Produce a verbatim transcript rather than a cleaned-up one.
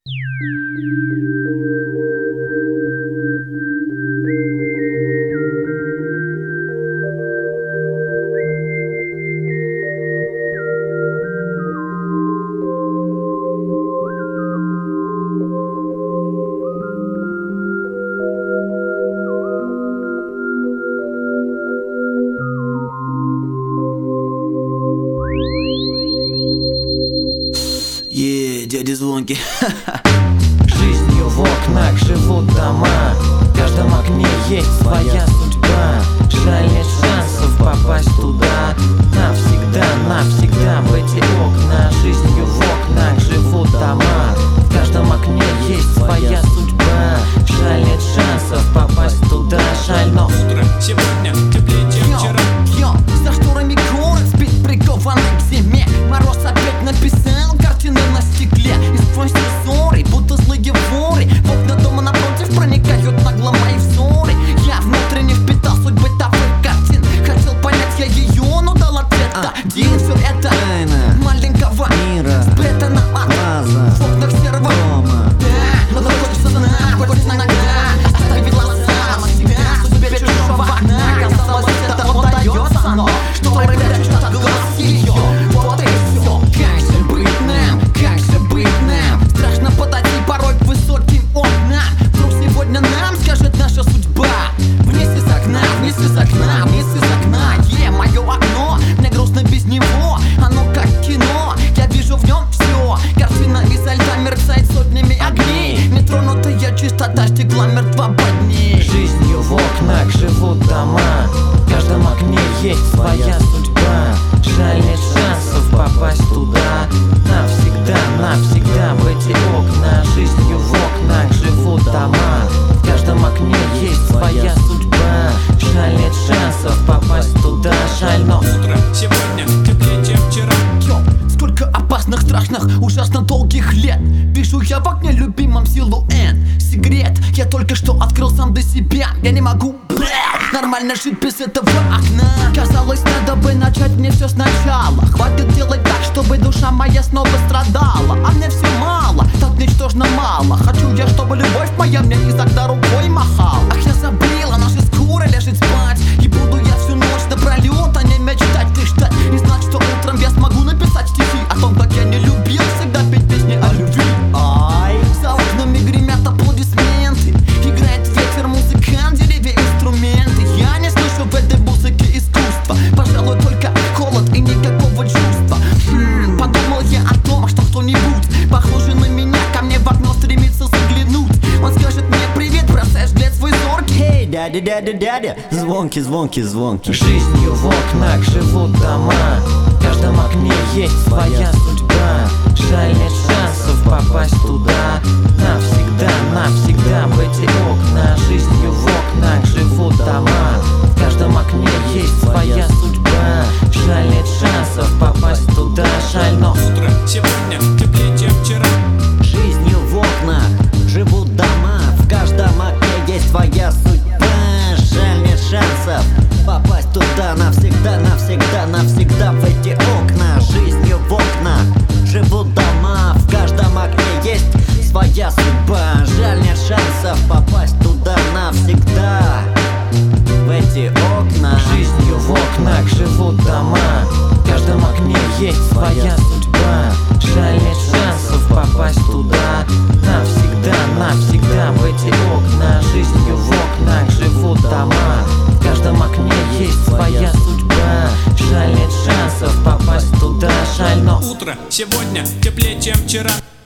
Еее, дядя Звонки. Жизнью в окнах живут дома, в каждом окне есть своя судьба. Жаль, нет шансов попасть туда навсегда, навсегда в эти окна. Жизнью в окнах живут дома, в каждом окне есть своя судьба. Жаль, нет шансов попасть туда. Жаль, но утро сегодня теплее, чем вчера. Йо, за шторами город спит, прикованный к зиме. Мороз опять написал картины на стекле. И сквозь ссоры, будто злые воры, в окна дома напротив проникают нагло мои взоры. Я внутренне впитал суть бытовых картин. Хотел понять я ее, но дал ответ один. Все это тайна маленького мира, спрятана от глаза в окнах серого дома. Да, но хочется знать, хочется иногда оставить глаза навсегда. Судьбе чужого окна казалось, это удается, но что прячет от глаз ее? Вот и все. Как же быть нам, как же быть нам? Страшно подойти порой к высоким окнам. Вдруг сегодня нам скажет наша судьба. Вниз из окна, вниз из окна, вниз из окна. Е, мое окно, мне грустно без него. Оно как кино, я вижу в нем все. Картина изо льда мерцает сотнями огней. Нетронутая чистота стекла мертва под ней. Жизнью в окнах живут дома, в каждом окне есть своя судьба. Жаль, нет шансов попасть туда навсегда, навсегда в эти окна. Жизнью в окнах живут дома, в каждом окне есть своя судьба. Жаль, нет шансов попасть туда. Жаль, но Утро сегодня теплее, чем вчера. Йо, сколько опасных, страшных, ужасно долгих лет. Вижу я в окне любимом силуэт. Сигарет я только что открыл сам для себя. Я не могу, блядь, нормально жить без этого окна. Казалось, надо бы начать мне все сначала. Хватит делать так, чтобы душа моя снова страдала. А мне все мало, так ничтожно мало. Хочу я, чтобы любовь моя мне из окна рукой махала. Ах, я забыла, наши скоро ляжет спать. И буду я всю ночь напролет, а не мечтать, лишь ждать и знать, что утром я смогу написать стихи о том, как я не любил всегда петь песни о любви. Ай, за окнами гремят аплодисменты. Играет ветер, музыкант, деревья, инструменты. Я не слышу в этой музыке искусства. Пожалуй, только холод и никакого чувства. Хм, подумал я о том, что кто-нибудь похожий на меня ко мне в окно стремится заглянуть. Он скажет мне: привет, бросаешь взгляд свой зоркий. Эй, дядя, дядя, дядя, звонки, звонки, звонки. Жизнью в окнах живут дома, в каждом окне есть своя судьба. Жаль, нет шансов попасть туда навсегда, навсегда в эти окна. Жизнью в окнах живут дома, в каждом окне есть своя судьба. Жаль, нет шансов попасть туда. Жаль, но Утро сегодня теплее, чем вчера. жизнью в окнах живут дома, в каждом окне есть своя судьба. Жаль, нет шансов попасть туда навсегда, навсегда, навсегда в эти окна. Жизнью в окнах живут дома, в каждом окне есть своя судьба. Жаль, нет шансов попасть туда навсегда в эти окна. Жизнью в окнах живут дома, в каждом окне есть своя судьба. Жаль, нет шансов попасть туда навсегда, навсегда в эти окна. Жизнью в окнах живут дома, в каждом окне есть своя судьба. Жаль, нет шансов попасть туда. Жаль, но Утро сегодня теплее, чем вчера.